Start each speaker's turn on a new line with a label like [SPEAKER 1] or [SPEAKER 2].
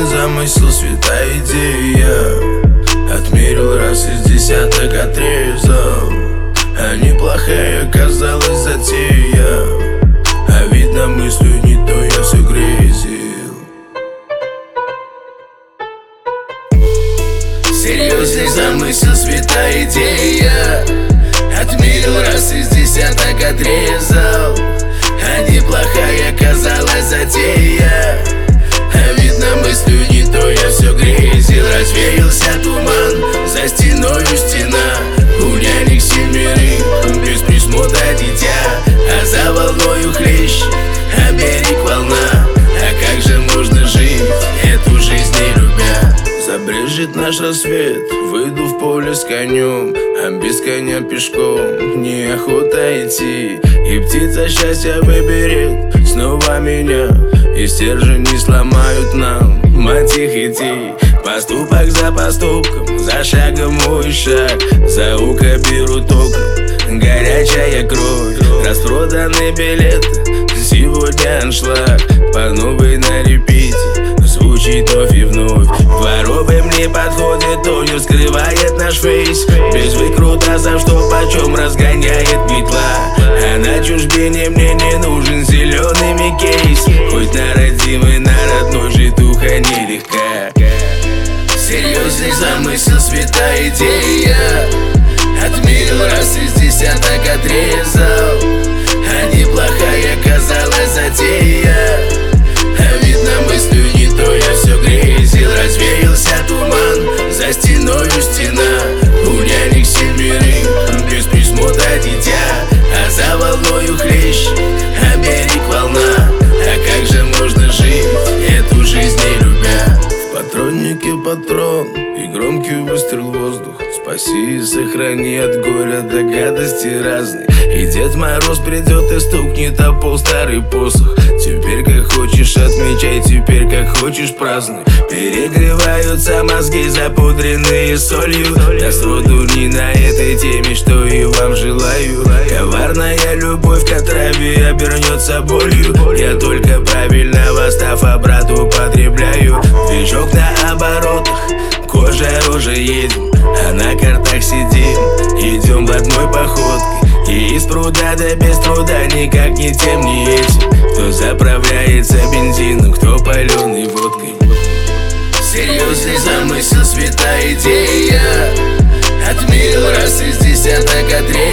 [SPEAKER 1] замысел, святая идея. Отмерил раз из десяток, отрезал, а неплохая казалась затея. А видно, мыслью не то я все грезил. Серьезный замысел, святая идея. Отмерил раз из десяток, отрезал, а неплохая казалась затея. А видно, мыслью не то я все грезил. Развеялся туман, за стеною стена. У нянек семерых, без присмотра дитя. А за волною хлещ, а берег волна. А как же можно жить, эту жизнь не любя? Забрежет наш рассвет, выйду в поле с конем. А без коня пешком неохота идти. И птица счастья выберет снова меня. И стержни сломают нам, мать их идти. Поступок за поступком, за шагом мой шаг. За ухо беру током, горячая кровь. Распроданы билеты, сегодня аншлаг. По новой на репите звучит вновь и вновь. Дворовый мне подходит, тонер скрывает наш фейс. Без выкрутасов, что почем разгоняет метла. А на чужбине мне не нужен зеленый кейс. Хоть на родимый, на родной житуха нелегка. Серьезный замысел, святая идея. Отмерил раз из десяток, отрезал, а неплохая казалась затея. А видно, мыслью не то я все грезил. Развеялся туман, за стеною стена. У нянек семерых, без присмотра дитя. А за волною хлещ, а берег волна. А как же можно жить, эту жизнь не любя? В патроннике патрон и громкий выстрел в воздух. Спаси и сохрани от горя до гадости разной. И Дед Мороз придет и стукнет о пол старый посох. Теперь как хочешь отмечай, теперь как хочешь празднуй. Перегреваются мозги, запудренные солью. Я сроду не на этой теме, что и вам желаю. Коварная любовь к отраве обернется болью. Я только правильно восстав обрат употребляю. Движок на оборотах, кожа рожа едем. А на картах сидим, идем в одной походкой. И из пруда да без труда, никак ни тем, ни этим. Кто заправляется бензином, кто паленой водкой. Серьезный замысел, святая идея. Отмерил раз из десяток, отрезал.